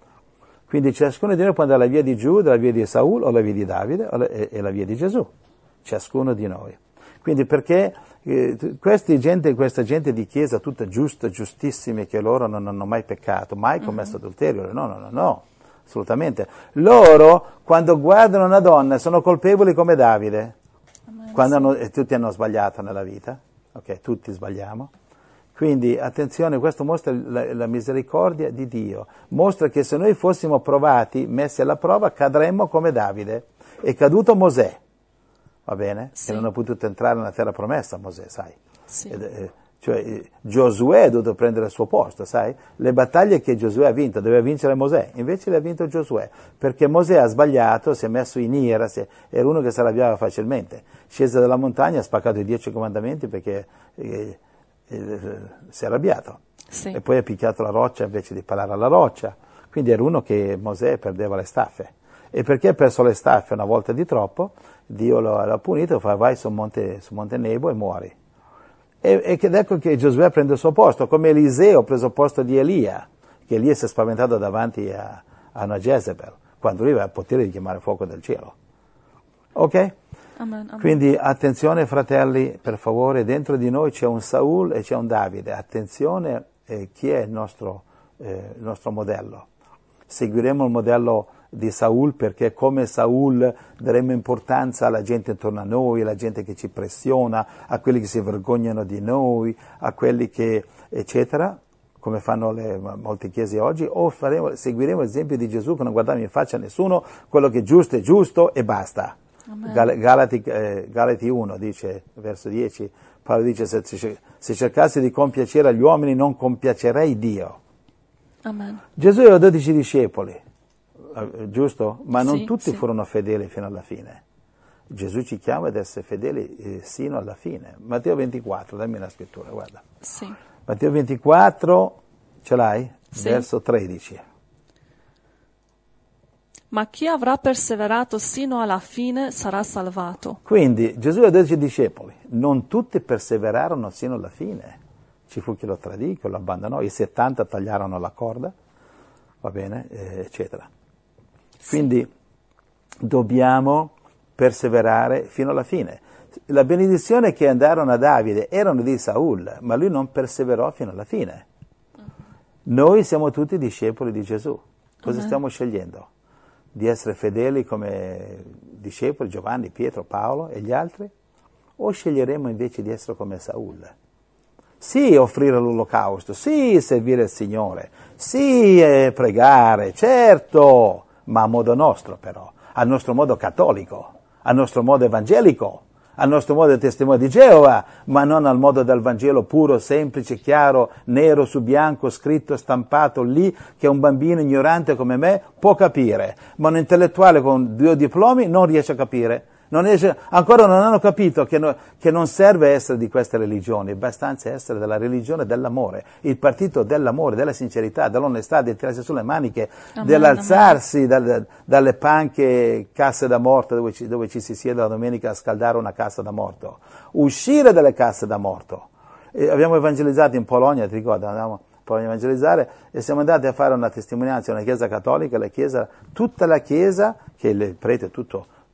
Quindi ciascuno di noi può andare alla via di Giuda, la via di Saul, o la via di Davide, e la via di Gesù. Ciascuno di noi. Quindi perché questa gente di chiesa tutta giusta, giustissimi, che loro non hanno mai peccato, mai commesso adulterio, no, assolutamente. Loro, quando guardano una donna, sono colpevoli come Davide, quando tutti hanno sbagliato nella vita, ok, tutti sbagliamo. Quindi attenzione, questo mostra la misericordia di Dio, mostra che se noi fossimo provati, messi alla prova, cadremmo come Davide. È caduto Mosè, va bene? Sì. Che non ha potuto entrare nella terra promessa, Mosè, sai? Sì. Cioè Giosuè ha dovuto prendere il suo posto, sai? Le battaglie che Giosuè ha vinto, doveva vincere Mosè, invece le ha vinto Giosuè, perché Mosè ha sbagliato, si è messo in ira, era uno che si arrabbiava facilmente, scese dalla montagna, ha spaccato i 10 comandamenti perché si è arrabbiato, Sì. e poi ha picchiato la roccia invece di parlare alla roccia, quindi era uno che Mosè perdeva le staffe, e perché ha perso le staffe una volta di troppo, Dio l'ha punito, fa vai su monte Nebo e muori. Ed ecco che Giosuè prende il suo posto, come Eliseo ha preso il posto di Elia, che Elia si è spaventato davanti a una Jezebel, quando lui aveva il potere di chiamare fuoco dal cielo. Ok? Amen, amen. Quindi attenzione fratelli, per favore, dentro di noi c'è un Saul e c'è un Davide, attenzione chi è il nostro modello. Seguiremo il modello di Saul, perché come Saul daremo importanza alla gente intorno a noi, alla gente che ci pressiona, a quelli che si vergognano di noi, a quelli che eccetera, come fanno molte chiese oggi, o seguiremo l'esempio di Gesù, che non guardiamo in faccia a nessuno, quello che è giusto e basta. Galati 1 dice, verso 10, Paolo dice, se cercassi di compiacere agli uomini non compiacerei Dio. Amen. Gesù aveva 12 discepoli, giusto? Ma non Sì, tutti sì. furono fedeli fino alla fine. Gesù ci chiama ad essere fedeli sino alla fine. Matteo 24, dammi la scrittura, guarda. Sì. Matteo 24, ce l'hai? Sì. Verso 13. Ma chi avrà perseverato sino alla fine sarà salvato. Quindi Gesù aveva 12 discepoli, non tutti perseverarono sino alla fine. Ci fu chi lo tradì, chi lo abbandonò, i 70 tagliarono la corda, va bene, eccetera. Quindi dobbiamo perseverare fino alla fine. La benedizione che andarono a Davide erano di Saul, ma lui non perseverò fino alla fine. Noi siamo tutti discepoli di Gesù. Cosa stiamo scegliendo? Di essere fedeli come discepoli, Giovanni, Pietro, Paolo e gli altri? O sceglieremo invece di essere come Saul? Sì, offrire l'olocausto, sì, servire il Signore, sì, pregare, certo, ma a modo nostro però, al nostro modo cattolico, al nostro modo evangelico, al nostro modo di testimone di Geova, ma non al modo del Vangelo puro, semplice, chiaro, nero su bianco, scritto, stampato lì, che un bambino ignorante come me può capire, ma un intellettuale con 2 diplomi non riesce a capire. Ancora non hanno capito che non serve essere di queste religioni, basta essere della religione dell'amore, il partito dell'amore, della sincerità, dell'onestà, di tirarsi sulle maniche, dell'alzarsi dalle panche casse da morto dove ci si siede la domenica a scaldare una cassa da morto, uscire dalle casse da morto. Abbiamo evangelizzato in Polonia, ti ricordi? Andavamo in Polonia a evangelizzare e siamo andati a fare una testimonianza in una chiesa cattolica, tutta la chiesa, che il prete è tutto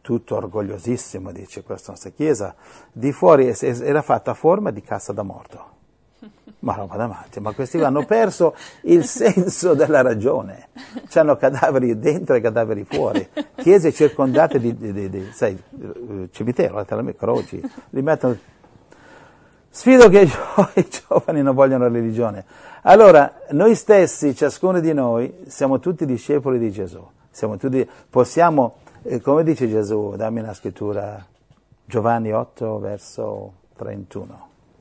tutto orgogliosissimo, dice questa nostra chiesa, di fuori era fatta a forma di cassa da morto. Ma roba da matti, ma questi hanno perso il senso della ragione. C'hanno cadaveri dentro e cadaveri fuori. Chiese circondate di sai, cimitero, letteralmente, croci. Li mettono. Sfido che i giovani non vogliono religione. Allora, noi stessi, ciascuno di noi, siamo tutti discepoli di Gesù. Possiamo, come dice Gesù, dammi una scrittura, Giovanni 8, verso 31.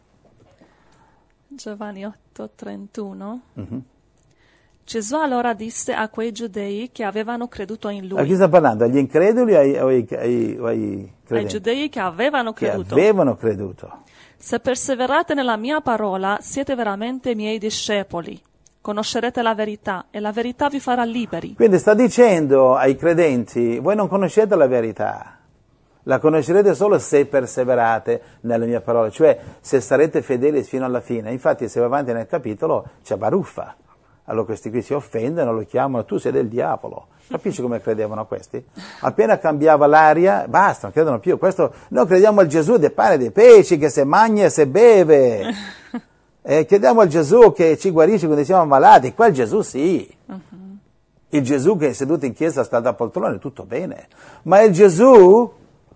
Giovanni 8, 31. Mm-hmm. Gesù allora disse a quei giudei che avevano creduto in lui. A chi sta parlando? Agli increduli o ai credenti? Ai giudei che avevano creduto. Che avevano creduto. Se perseverate nella mia parola, siete veramente miei discepoli. Conoscerete la verità e la verità vi farà liberi. Quindi sta dicendo ai credenti, voi non conoscete la verità. La conoscerete solo se perseverate nelle mie parole, cioè se sarete fedeli fino alla fine. Infatti se va avanti nel capitolo c'è baruffa. Allora questi qui si offendono, lo chiamano, tu sei del diavolo. Capisci come credevano questi? Appena cambiava l'aria, basta, non credono più. Noi crediamo al Gesù del pane e dei pesci, che se mangia e se beve. Crediamo al Gesù che ci guarisce quando siamo malati. Quel Gesù sì. Uh-huh. Il Gesù che è seduto in chiesa sta da poltrone, tutto bene. Ma il Gesù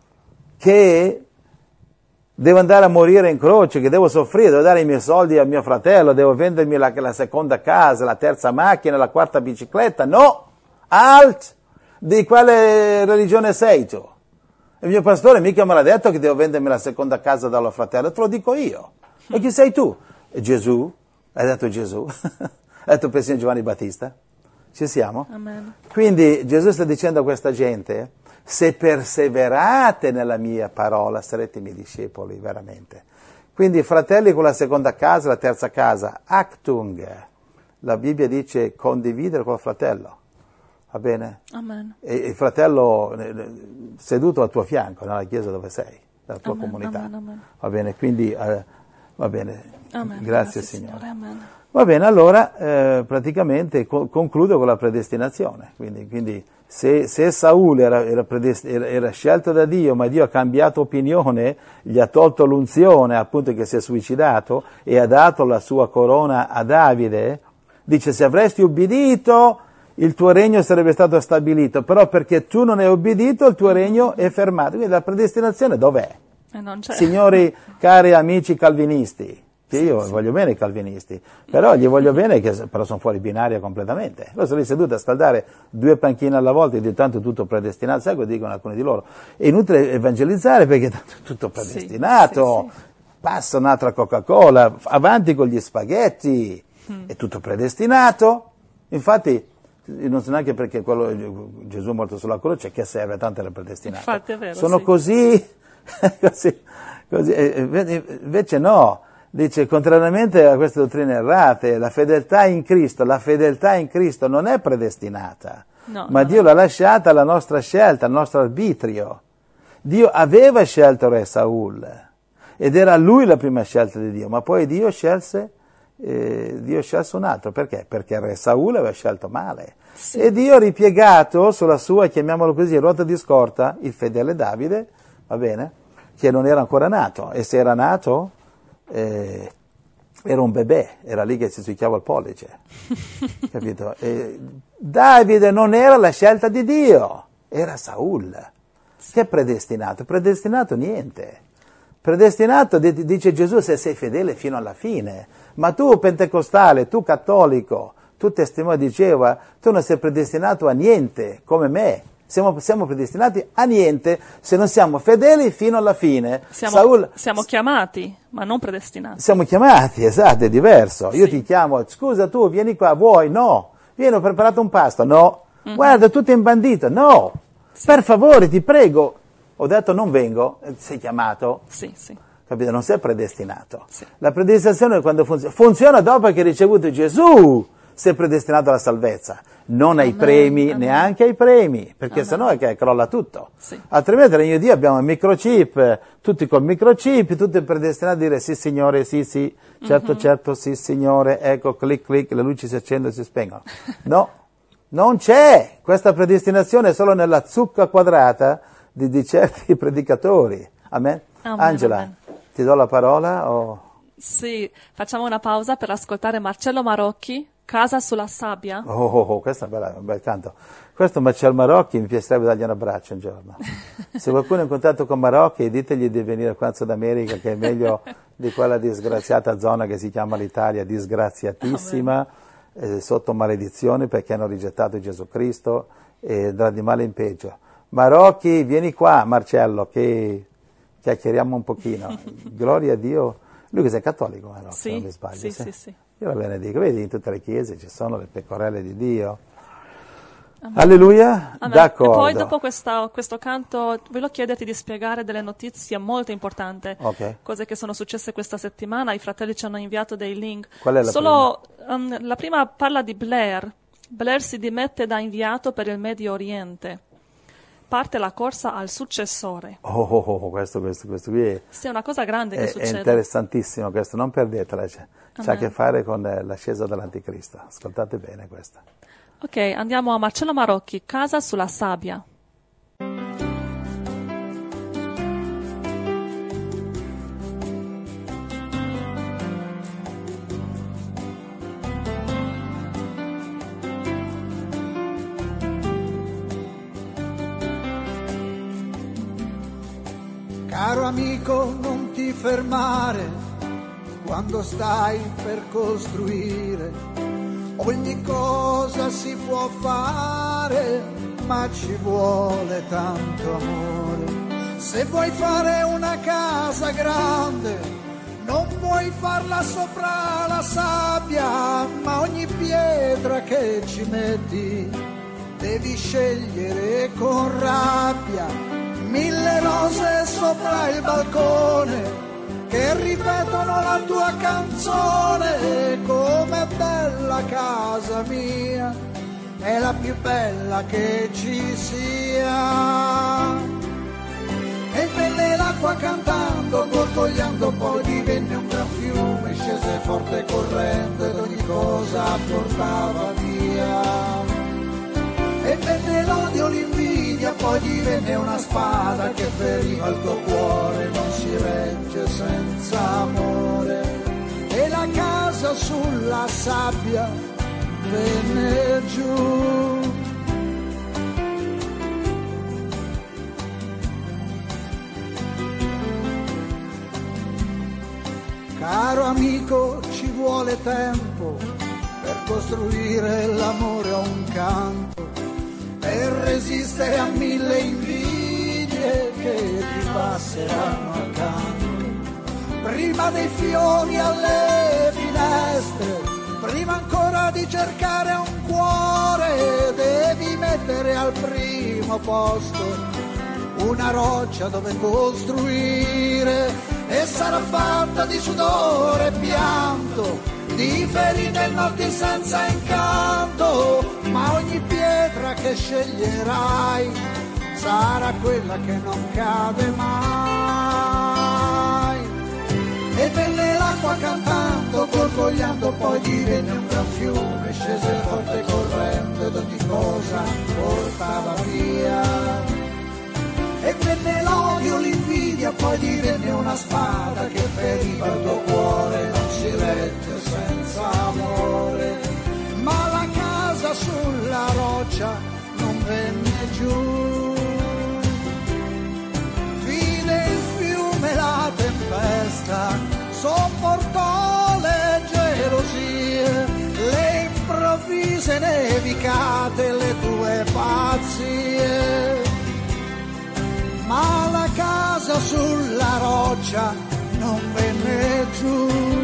che devo andare a morire in croce, che devo soffrire, devo dare i miei soldi a mio fratello, devo vendermi la seconda casa, la terza macchina, la quarta bicicletta. No! Alt! Di quale religione sei tu? Il mio pastore mica me l'ha detto che devo vendermi la seconda casa dallo fratello, te lo dico io. E chi sei tu? Gesù? Hai detto Gesù? Hai detto persino Giovanni Battista? Ci siamo? Amen. Quindi Gesù sta dicendo a questa gente, se perseverate nella mia parola sarete miei discepoli, veramente. Quindi fratelli con la seconda casa, la terza casa, Achtung, la Bibbia dice condividere col fratello, va bene? Amen. E il fratello seduto al tuo fianco, nella chiesa dove sei, nella tua Amen, comunità, amen, amen. va bene? Quindi, va bene, Amen. Grazie Signore. Amen. Va bene, allora praticamente concludo con la predestinazione, quindi se Saul era scelto da Dio, ma Dio ha cambiato opinione, gli ha tolto l'unzione al punto che si è suicidato e ha dato la sua corona a Davide, dice se avresti ubbidito il tuo regno sarebbe stato stabilito, però perché tu non hai ubbidito il tuo regno è fermato. Quindi la predestinazione dov'è? Non c'è. Signori cari amici calvinisti, che io voglio bene i calvinisti, però gli voglio bene che però sono fuori binaria completamente. Loro sono lì seduti a scaldare 2 panchine alla volta e di tanto tutto predestinato, sai cosa dicono alcuni di loro? È inutile evangelizzare perché tanto tutto predestinato, sì. Passa un'altra Coca-Cola, avanti con gli spaghetti, è tutto predestinato. Infatti non so neanche perché Gesù è morto sulla croce, che serve, tanto era predestinato. Infatti è vero, sono sì. così, invece no. Dice, contrariamente a queste dottrine errate, la fedeltà in Cristo non è predestinata, ma Dio l'ha lasciata alla nostra scelta, al nostro arbitrio. Dio aveva scelto re Saul, ed era lui la prima scelta di Dio, ma poi Dio scelse un altro. Perché? Perché re Saul aveva scelto male. Sì. E Dio ha ripiegato sulla sua, chiamiamolo così, ruota di scorta, il fedele Davide, va bene, che non era ancora nato, e se era nato... era un bebè, era lì che si succhiava il pollice, capito? Davide non era la scelta di Dio, era Saul. Che è predestinato? Predestinato niente. Predestinato, dice Gesù, se sei fedele fino alla fine. Ma tu pentecostale, tu cattolico, tu testimone di Geova, tu non sei predestinato a niente, come me. Siamo predestinati a niente se non siamo fedeli fino alla fine. Siamo chiamati, ma non predestinati. Siamo chiamati, esatto, è diverso. Sì. Io ti chiamo, scusa tu, vieni qua, vuoi? No. Vieni, ho preparato un pasto? No. Mm-hmm. Guarda, tutto imbandito? No. Sì. Per favore, ti prego. Ho detto non vengo, sei chiamato. Sì, sì. Capito? Non sei predestinato. Sì. La predestinazione quando funziona dopo che hai ricevuto Gesù, sei predestinato alla salvezza. Non ai premi, neanche ai premi, perché sennò è che crolla tutto. Sì. Altrimenti nel regno di Dio abbiamo il microchip, tutti col microchip, tutti predestinati a dire sì signore, sì, certo, sì signore, ecco, clic, le luci si accendono e si spengono. No, non c'è questa predestinazione, è solo nella zucca quadrata di certi predicatori. Amen? Amen, Angela, amen. ti do la parola? Sì, facciamo una pausa per ascoltare Marcello Marocchi, Casa sulla sabbia. Questo è un bel canto. Questo Marcello Marocchi mi piacerebbe dargli un abbraccio un giorno. Se qualcuno è in contatto con Marocchi, ditegli di venire qua in Sud America, che è meglio di quella disgraziata zona che si chiama l'Italia, disgraziatissima, sotto maledizione perché hanno rigettato Gesù Cristo e andrà di male in peggio. Marocchi, vieni qua, Marcello, che chiacchieriamo un pochino. Gloria a Dio. Lui che sei cattolico, Marocchi, Sì, non mi sbaglio. sì. Io la benedico. Vedi, in tutte le chiese ci sono le pecorelle di Dio. Amen. Alleluia. Amen. D'accordo. E poi dopo questo canto voglio chiederti di spiegare delle notizie molto importanti, cose che sono successe questa settimana. I fratelli ci hanno inviato dei link. Qual è la prima? La prima parla di Blair. Blair si dimette da inviato per il Medio Oriente. Parte la corsa al successore. Questo qui è... Sì, è una cosa grande che succede. È interessantissimo questo, non perdetela. C'ha a che fare con l'ascesa dell'Anticristo. Ascoltate bene questo. Ok, andiamo a Marcello Marocchi, Casa sulla sabbia. Caro amico, non ti fermare quando stai per costruire. Ogni cosa si può fare, ma ci vuole tanto amore. Se vuoi fare una casa grande, non puoi farla sopra la sabbia, ma ogni pietra che ci metti devi scegliere con rabbia. 1000 rose sopra il balcone che ripetono la tua canzone. Com'è bella casa mia, è la più bella che ci sia. E venne l'acqua cantando, gorgogliando, poi divenne un gran fiume, scese forte corrente ed ogni cosa portava via. E venne l'odio, l'invidia, poi divenne una spada che feriva il tuo cuore, non si regge senza amore. E la casa sulla sabbia venne giù. Caro amico, ci vuole tempo per costruire l'amore a un canto, per resistere a 1000 invidie che ti passeranno accanto. Prima dei fiori alle finestre, prima ancora di cercare un cuore, devi mettere al primo posto una roccia dove costruire. E sarà fatta di sudore e pianto, di ferite e notti senza incanto, ma ogni pietra che sceglierai sarà quella che non cade mai. E venne l'acqua cantando, gorgogliando, poi divenne un gran fiume, scese forte corrente ed ogni cosa portava via. E venne l'odio, l'invidia, poi divenne una spada che feriva il tuo cuore, non si regge senza amore. Ma la casa sulla roccia non venne giù. Vide il fiume la tempesta, sopportò le gelosie, le improvvise nevicate, le tue pazzie. Ma la casa sulla roccia non venne giù.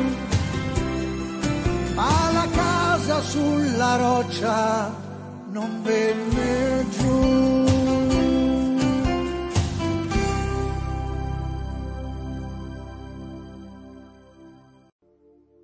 Ma la casa sulla roccia non venne giù.